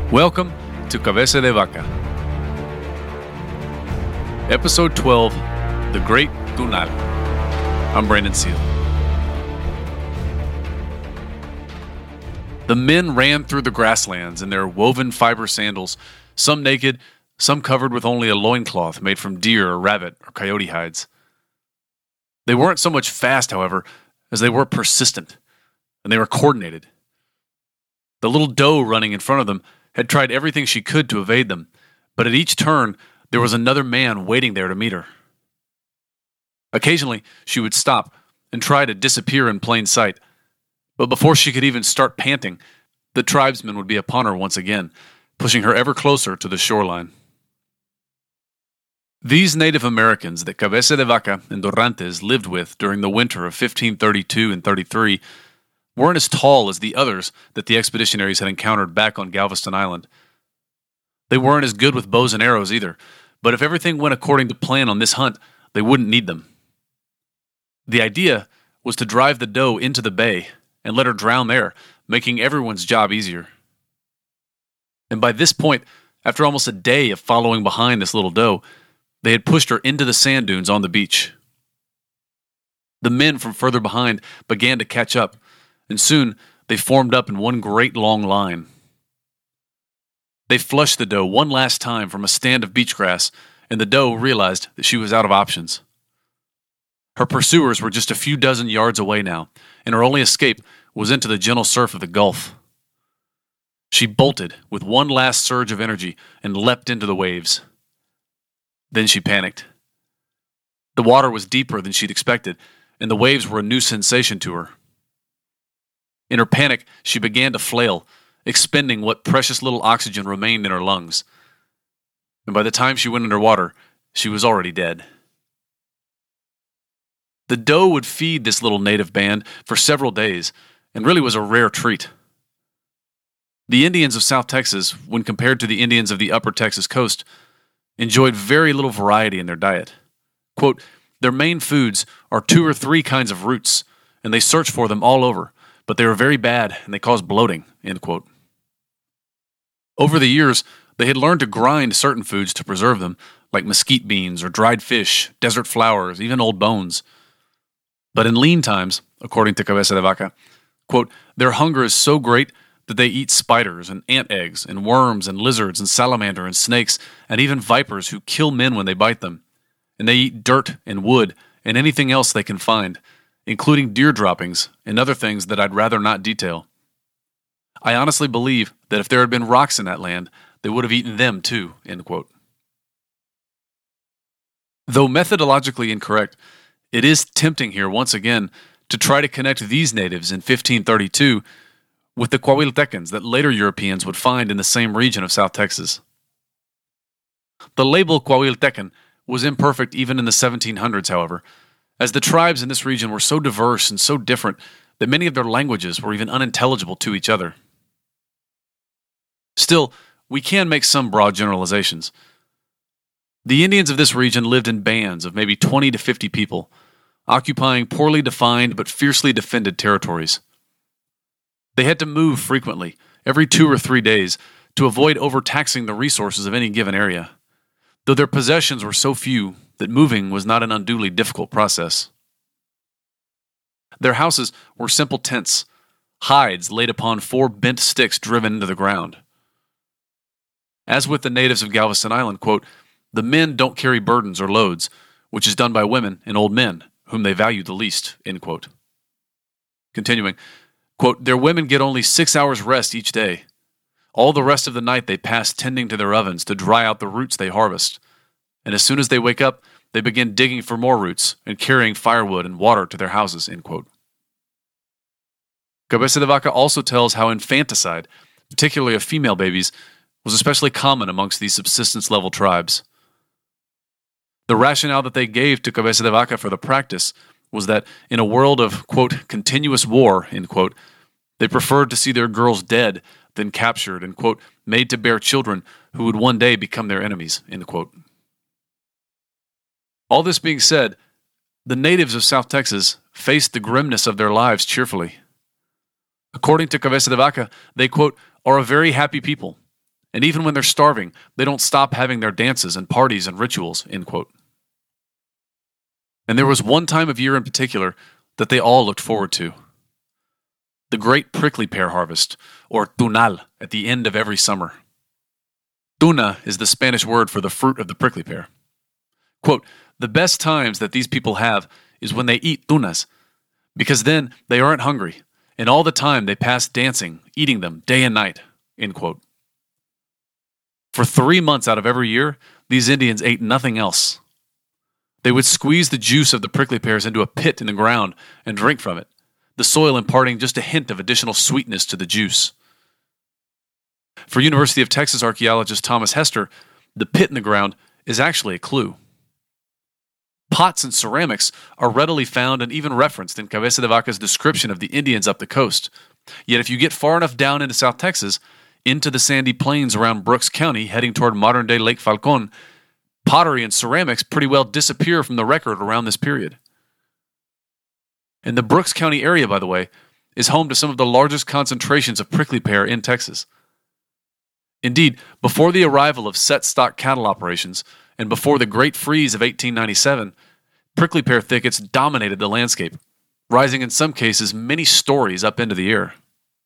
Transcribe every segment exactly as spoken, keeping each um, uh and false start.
Welcome to Cabeza de Vaca. Episode twelve, The Great Tunal. I'm Brandon Seal. The men ran through the grasslands in their woven fiber sandals, some naked, some covered with only a loincloth made from deer or rabbit or coyote hides. They weren't so much fast, however, as they were persistent, and they were coordinated. The little doe running in front of them had tried everything she could to evade them, but at each turn there was another man waiting there to meet her. Occasionally she would stop and try to disappear in plain sight, but before she could even start panting, the tribesmen would be upon her once again, pushing her ever closer to the shoreline. These Native Americans that Cabeza de Vaca and Dorantes lived with during the winter of fifteen thirty-two and thirty-three weren't as tall as the others that the expeditionaries had encountered back on Galveston Island. They weren't as good with bows and arrows either, but if everything went according to plan on this hunt, they wouldn't need them. The idea was to drive the doe into the bay and let her drown there, making everyone's job easier. And by this point, after almost a day of following behind this little doe, they had pushed her into the sand dunes on the beach. The men from further behind began to catch up, and soon they formed up in one great long line. They flushed the doe one last time from a stand of beach grass, and the doe realized that she was out of options. Her pursuers were just a few dozen yards away now, and her only escape was into the gentle surf of the Gulf. She bolted with one last surge of energy and leapt into the waves. Then she panicked. The water was deeper than she'd expected, and the waves were a new sensation to her. In her panic, she began to flail, expending what precious little oxygen remained in her lungs. And by the time she went underwater, she was already dead. The doe would feed this little native band for several days, and really was a rare treat. The Indians of South Texas, when compared to the Indians of the upper Texas coast, enjoyed very little variety in their diet. Quote, their main foods are two or three kinds of roots, and they search for them all over, but they are very bad and they cause bloating, end quote. Over the years, they had learned to grind certain foods to preserve them, like mesquite beans or dried fish, desert flowers, even old bones. But in lean times, according to Cabeza de Vaca, quote, their hunger is so great that they eat spiders and ant eggs and worms and lizards and salamander and snakes and even vipers who kill men when they bite them. And they eat dirt and wood and anything else they can find, including deer droppings and other things that I'd rather not detail. I honestly believe that if there had been rocks in that land, they would have eaten them too, end quote. Though methodologically incorrect, it is tempting here once again to try to connect these natives in fifteen thirty-two with the Coahuiltecans that later Europeans would find in the same region of South Texas. The label Coahuiltecan was imperfect even in the seventeen hundreds, however, as the tribes in this region were so diverse and so different that many of their languages were even unintelligible to each other. Still, we can make some broad generalizations. The Indians of this region lived in bands of maybe twenty to fifty people, occupying poorly defined but fiercely defended territories. They had to move frequently, every two or three days, to avoid overtaxing the resources of any given area, though their possessions were so few that moving was not an unduly difficult process. Their houses were simple tents, hides laid upon four bent sticks driven into the ground. As with the natives of Galveston Island, quote, the men don't carry burdens or loads, which is done by women and old men, whom they value the least, end quote. Continuing, quote, their women get only six hours rest each day. All the rest of the night they pass tending to their ovens to dry out the roots they harvest. And as soon as they wake up, they begin digging for more roots and carrying firewood and water to their houses, end quote. Cabeza de Vaca also tells how infanticide, particularly of female babies, was especially common amongst these subsistence-level tribes. The rationale that they gave to Cabeza de Vaca for the practice was that in a world of, quote, continuous war, end quote, they preferred to see their girls dead than captured and, quote, made to bear children who would one day become their enemies, end quote. All this being said, the natives of South Texas faced the grimness of their lives cheerfully. According to Cabeza de Vaca, they, quote, are a very happy people, And even when they're starving, they don't stop having their dances and parties and rituals, end quote. And there was one time of year in particular that they all looked forward to. The great prickly pear harvest, or tunal, at the end of every summer. Tuna is the Spanish word for the fruit of the prickly pear. Quote, the best times that these people have is when they eat tunas, because then they aren't hungry, and all the time they pass dancing, eating them day and night, end quote. For three months out of every year, these Indians ate nothing else. They would squeeze the juice of the prickly pears into a pit in the ground and drink from it, the soil imparting just a hint of additional sweetness to the juice. For University of Texas archaeologist Thomas Hester, the pit in the ground is actually a clue. Pots and ceramics are readily found and even referenced in Cabeza de Vaca's description of the Indians up the coast. Yet if you get far enough down into South Texas, into the sandy plains around Brooks County, heading toward modern-day Lake Falcon, pottery and ceramics pretty well disappear from the record around this period. And the Brooks County area, by the way, is home to some of the largest concentrations of prickly pear in Texas. Indeed, before the arrival of set stock cattle operations, and before the Great Freeze of eighteen ninety-seven, prickly pear thickets dominated the landscape, rising in some cases many stories up into the air.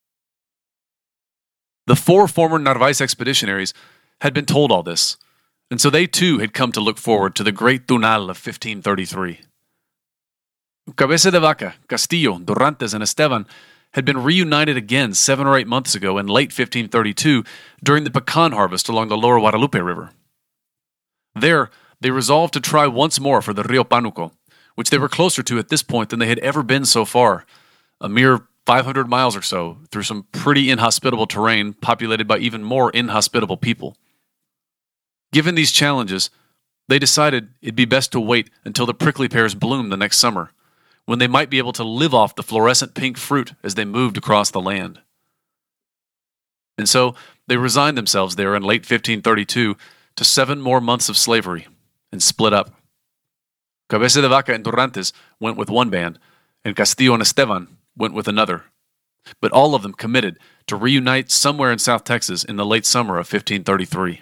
The four former Narvaez expeditionaries had been told all this, and so they too had come to look forward to the Great Tunal of fifteen thirty-three. Cabeza de Vaca, Castillo, Dorantes, and Esteban had been reunited again seven or eight months ago in late fifteen thirty-two during the pecan harvest along the lower Guadalupe River. There, they resolved to try once more for the Rio Panuco, which they were closer to at this point than they had ever been so far, a mere five hundred miles or so through some pretty inhospitable terrain populated by even more inhospitable people. Given these challenges, they decided it'd be best to wait until the prickly pears bloomed the next summer, when they might be able to live off the fluorescent pink fruit as they moved across the land. And so they resigned themselves there in late fifteen thirty-two to seven more months of slavery and split up. Cabeza de Vaca and Dorantes went with one band, and Castillo and Esteban went with another. But all of them committed to reunite somewhere in South Texas in the late summer of fifteen thirty-three.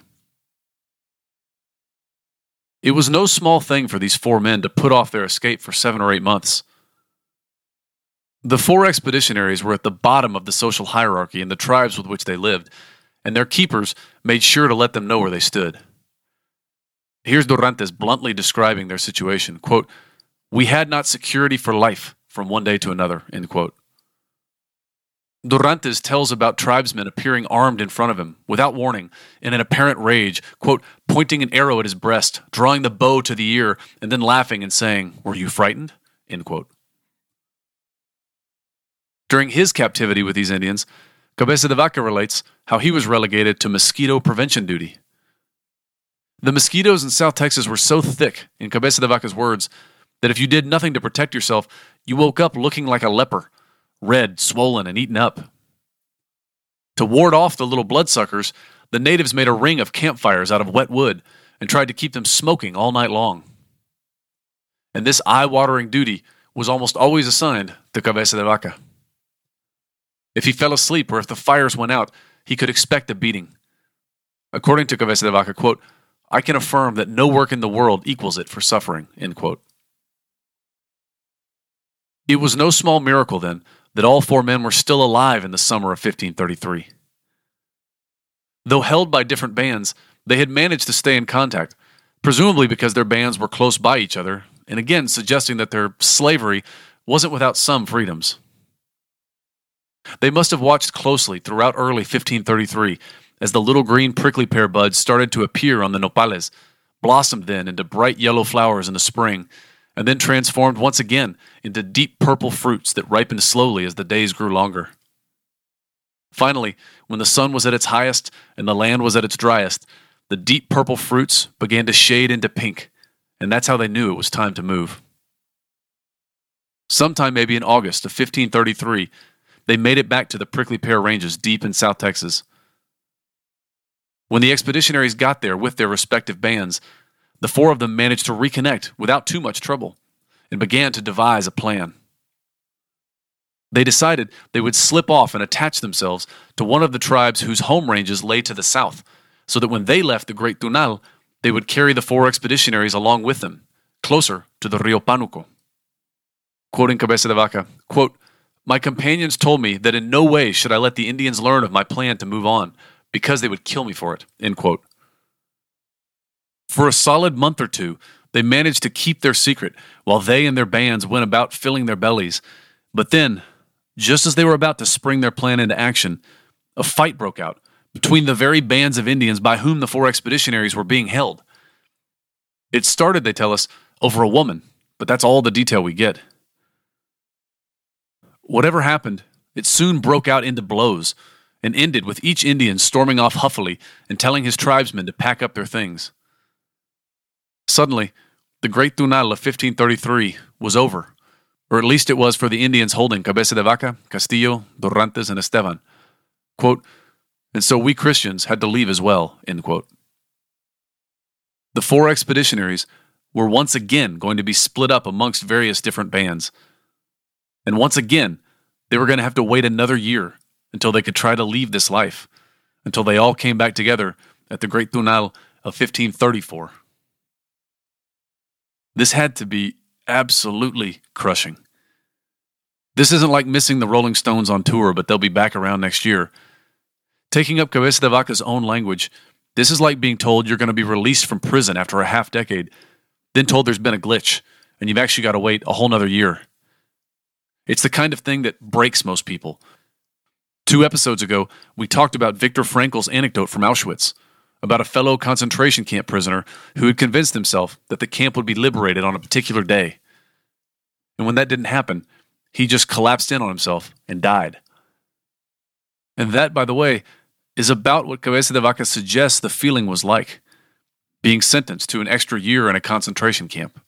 It was no small thing for these four men to put off their escape for seven or eight months. The four expeditionaries were at the bottom of the social hierarchy in the tribes with which they lived, and their keepers made sure to let them know where they stood. Here's Dorantes bluntly describing their situation. Quote, "We had not security for life from one day to another," end quote. Dorantes tells about tribesmen appearing armed in front of him, without warning, in an apparent rage, quote, pointing an arrow at his breast, drawing the bow to the ear, and then laughing and saying, "Were you frightened?" End quote. During his captivity with these Indians, Cabeza de Vaca relates how he was relegated to mosquito prevention duty. The mosquitoes in South Texas were so thick, in Cabeza de Vaca's words, that if you did nothing to protect yourself, you woke up looking like a leper, red, swollen, and eaten up. To ward off the little bloodsuckers, the natives made a ring of campfires out of wet wood and tried to keep them smoking all night long. And this eye-watering duty was almost always assigned to Cabeza de Vaca. If he fell asleep or if the fires went out, he could expect a beating. According to Cabeza de Vaca, quote, "I can affirm that no work in the world equals it for suffering," end quote. It was no small miracle, then, that all four men were still alive in the summer of fifteen thirty-three. Though held by different bands, they had managed to stay in contact, presumably because their bands were close by each other, and again suggesting that their slavery wasn't without some freedoms. They must have watched closely throughout early fifteen thirty-three as the little green prickly pear buds started to appear on the nopales, blossomed then into bright yellow flowers in the spring, and then transformed once again into deep purple fruits that ripened slowly as the days grew longer. Finally, when the sun was at its highest and the land was at its driest, the deep purple fruits began to shade into pink, and that's how they knew it was time to move. Sometime maybe in August of fifteen thirty-three, they made it back to the prickly pear ranges deep in South Texas. When the expeditionaries got there with their respective bands, the four of them managed to reconnect without too much trouble and began to devise a plan. They decided they would slip off and attach themselves to one of the tribes whose home ranges lay to the south, so that when they left the Great Tunal, they would carry the four expeditionaries along with them, closer to the Rio Pánuco. Quoting Cabeza de Vaca, quote, "My companions told me that in no way should I let the Indians learn of my plan to move on, because they would kill me for it," end quote. For a solid month or two, they managed to keep their secret while they and their bands went about filling their bellies. But then, just as they were about to spring their plan into action, a fight broke out between the very bands of Indians by whom the four expeditionaries were being held. It started, they tell us, over a woman, but that's all the detail we get. Whatever happened, it soon broke out into blows and ended with each Indian storming off huffily and telling his tribesmen to pack up their things. Suddenly, the Great Tunal of fifteen thirty-three was over, or at least it was for the Indians holding Cabeza de Vaca, Castillo, Dorantes, and Esteban. Quote, "And so we Christians had to leave as well," end quote. The four expeditionaries were once again going to be split up amongst various different bands. And once again, they were going to have to wait another year until they could try to leave this life, until they all came back together at the Great Tunal of fifteen thirty-four. This had to be absolutely crushing. This isn't like missing the Rolling Stones on tour, but they'll be back around next year. Taking up Cabeza de Vaca's own language, this is like being told you're going to be released from prison after a half decade, then told there's been a glitch, and you've actually got to wait a whole nother year. It's the kind of thing that breaks most people. Two episodes ago, we talked about Viktor Frankl's anecdote from Auschwitz, about a fellow concentration camp prisoner who had convinced himself that the camp would be liberated on a particular day. And when that didn't happen, he just collapsed in on himself and died. And that, by the way, is about what Cabeza de Vaca suggests the feeling was like, being sentenced to an extra year in a concentration camp.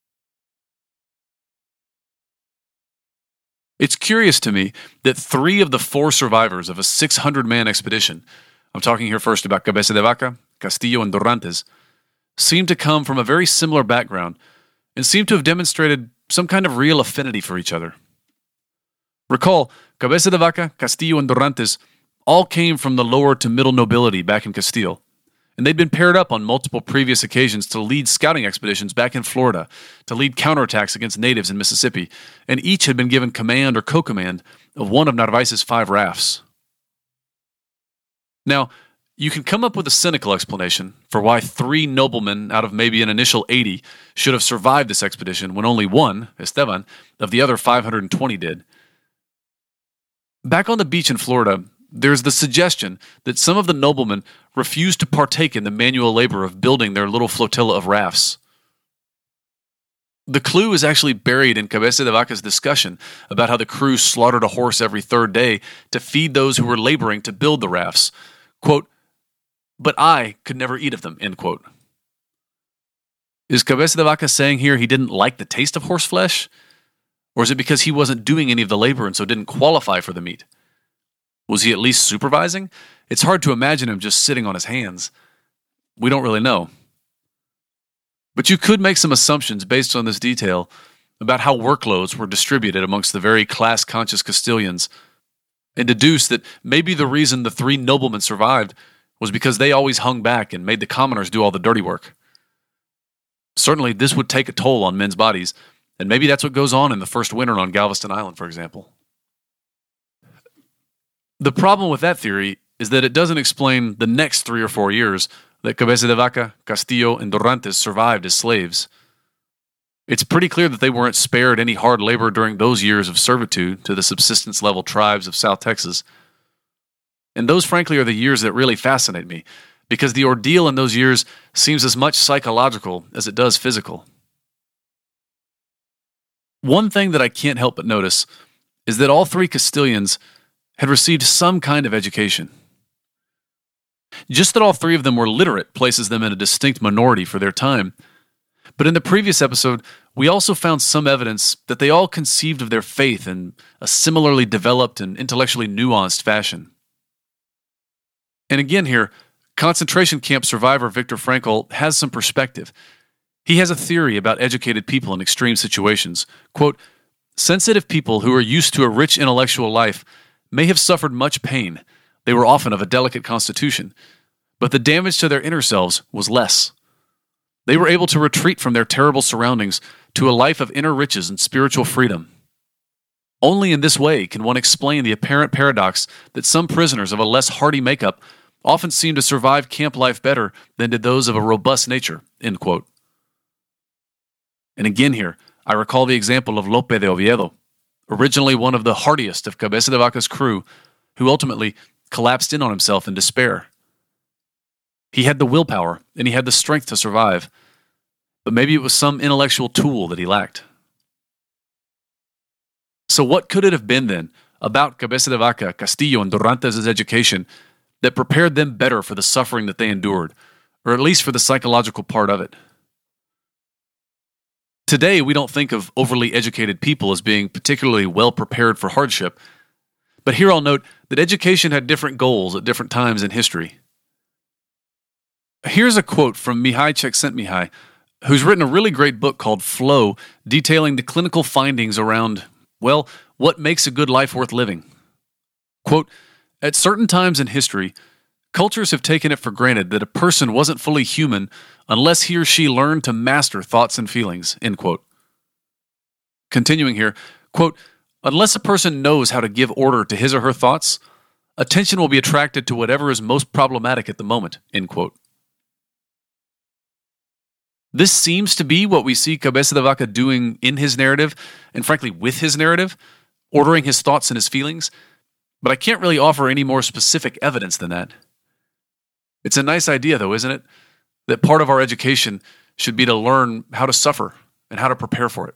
It's curious to me that three of the four survivors of a six hundred man expedition, I'm talking here first about Cabeza de Vaca, Castillo, and Dorantes, seem to come from a very similar background and seem to have demonstrated some kind of real affinity for each other. Recall, Cabeza de Vaca, Castillo, and Dorantes all came from the lower to middle nobility back in Castile, and they'd been paired up on multiple previous occasions to lead scouting expeditions back in Florida, to lead counterattacks against natives in Mississippi, and each had been given command or co-command of one of Narvaez's five rafts. Now, you can come up with a cynical explanation for why three noblemen out of maybe an initial eighty should have survived this expedition when only one, Esteban, of the other five hundred twenty did. Back on the beach in Florida, there's the suggestion that some of the noblemen refused to partake in the manual labor of building their little flotilla of rafts. The clue is actually buried in Cabeza de Vaca's discussion about how the crew slaughtered a horse every third day to feed those who were laboring to build the rafts. Quote, "But I could never eat of them," end quote. Is Cabeza de Vaca saying here he didn't like the taste of horse flesh? Or is it because he wasn't doing any of the labor and so didn't qualify for the meat? Was he at least supervising? It's hard to imagine him just sitting on his hands. We don't really know. But you could make some assumptions based on this detail about how workloads were distributed amongst the very class-conscious Castilians, and deduce that maybe the reason the three noblemen survived was because they always hung back and made the commoners do all the dirty work. Certainly, this would take a toll on men's bodies, and maybe that's what goes on in the first winter on Galveston Island, for example. The problem with that theory is that it doesn't explain the next three or four years that Cabeza de Vaca, Castillo, and Dorantes survived as slaves. It's pretty clear that they weren't spared any hard labor during those years of servitude to the subsistence-level tribes of South Texas. And those, frankly, are the years that really fascinate me, because the ordeal in those years seems as much psychological as it does physical. One thing that I can't help but notice is that all three Castilians had received some kind of education. Just that all three of them were literate places them in a distinct minority for their time. But in the previous episode, we also found some evidence that they all conceived of their faith in a similarly developed and intellectually nuanced fashion. And again here, concentration camp survivor Viktor Frankl has some perspective. He has a theory about educated people in extreme situations. Quote, Sensitive people who are used to a rich intellectual life may have suffered much pain. They were often of a delicate constitution, but the damage to their inner selves was less. They were able to retreat from their terrible surroundings to a life of inner riches and spiritual freedom. Only in this way can one explain the apparent paradox that some prisoners of a less hardy makeup often seem to survive camp life better than did those of a robust nature." End quote. And again here, I recall the example of Lope de Oviedo, originally one of the hardiest of Cabeza de Vaca's crew, who ultimately collapsed in on himself in despair. He had the willpower and he had the strength to survive, but maybe it was some intellectual tool that he lacked. So what could it have been then about Cabeza de Vaca, Castillo, and Dorantes' education that prepared them better for the suffering that they endured, or at least for the psychological part of it? Today, we don't think of overly educated people as being particularly well prepared for hardship, but here I'll note that education had different goals at different times in history. Here's a quote from Mihai Csikszentmihalyi, who's written a really great book called Flow, detailing the clinical findings around, well, what makes a good life worth living. Quote, "At certain times in history, cultures have taken it for granted that a person wasn't fully human unless he or she learned to master thoughts and feelings." End quote. Continuing here, quote, "Unless a person knows how to give order to his or her thoughts, attention will be attracted to whatever is most problematic at the moment." End quote. This seems to be what we see Cabeza de Vaca doing in his narrative, and frankly with his narrative, ordering his thoughts and his feelings, but I can't really offer any more specific evidence than that. It's a nice idea though, isn't it? That part of our education should be to learn how to suffer and how to prepare for it.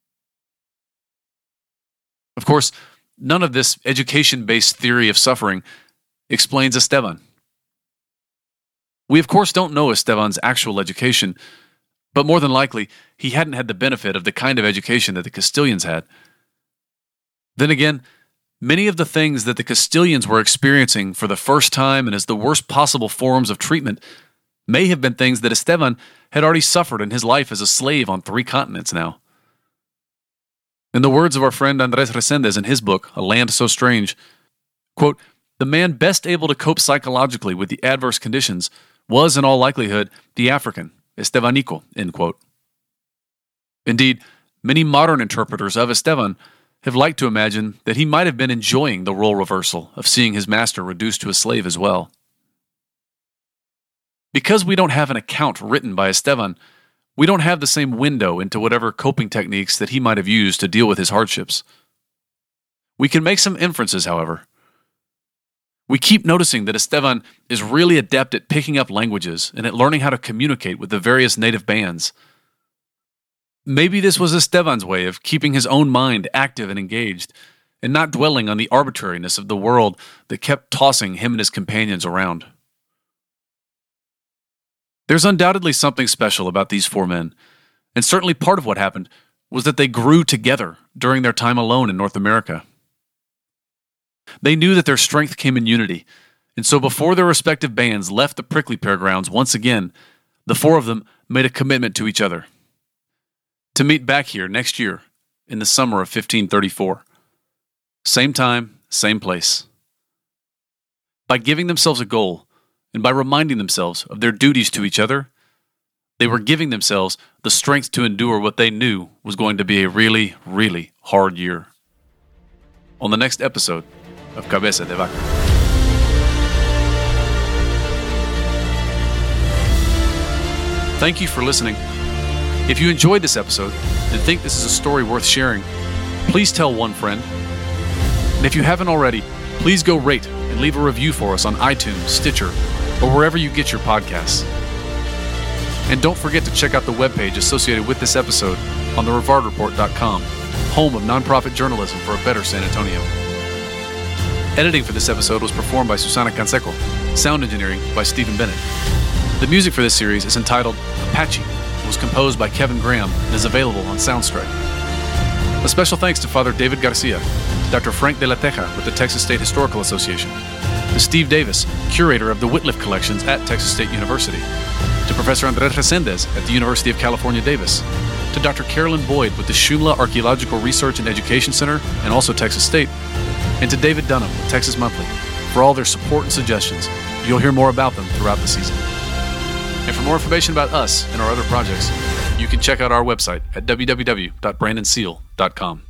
Of course, none of this education-based theory of suffering explains Esteban. We of course don't know Esteban's actual education, but more than likely, he hadn't had the benefit of the kind of education that the Castilians had. Then again, many of the things that the Castilians were experiencing for the first time and as the worst possible forms of treatment may have been things that Esteban had already suffered in his life as a slave on three continents now. In the words of our friend Andrés Resendez in his book, A Land So Strange, quote, "The man best able to cope psychologically with the adverse conditions was in all likelihood the African, Estebanico," end quote. Indeed, many modern interpreters of Esteban have liked to imagine that he might have been enjoying the role reversal of seeing his master reduced to a slave as well. Because we don't have an account written by Esteban, we don't have the same window into whatever coping techniques that he might have used to deal with his hardships. We can make some inferences, however. We keep noticing that Esteban is really adept at picking up languages and at learning how to communicate with the various native bands. Maybe this was Esteban's way of keeping his own mind active and engaged, and not dwelling on the arbitrariness of the world that kept tossing him and his companions around. There's undoubtedly something special about these four men, and certainly part of what happened was that they grew together during their time alone in North America. They knew that their strength came in unity, and so before their respective bands left the Prickly Pear grounds once again, the four of them made a commitment to each other to meet back here next year in the summer of fifteen thirty-four. Same time, same place. By giving themselves a goal, and by reminding themselves of their duties to each other, they were giving themselves the strength to endure what they knew was going to be a really, really hard year. On the next episode of Cabeza de Vaca. Thank you for listening. If you enjoyed this episode and think this is a story worth sharing, please tell one friend. And if you haven't already, please go rate and leave a review for us on iTunes, Stitcher, or wherever you get your podcasts. And don't forget to check out the webpage associated with this episode on the rivard report dot com, home of nonprofit journalism for a better San Antonio. Editing for this episode was performed by Susana Canseco, sound engineering by Stephen Bennett. The music for this series is entitled Apache, and was composed by Kevin Graham and is available on Soundstripe. A special thanks to Father David Garcia, Doctor Frank de la Teja with the Texas State Historical Association, to Steve Davis, curator of the Whitliff Collections at Texas State University, to Professor Andrés Resendez at the University of California, Davis, to Doctor Carolyn Boyd with the Shumla Archaeological Research and Education Center and also Texas State, and to David Dunham with Texas Monthly for all their support and suggestions. You'll hear more about them throughout the season. And for more information about us and our other projects, you can check out our website at w w w dot brandon seal dot com.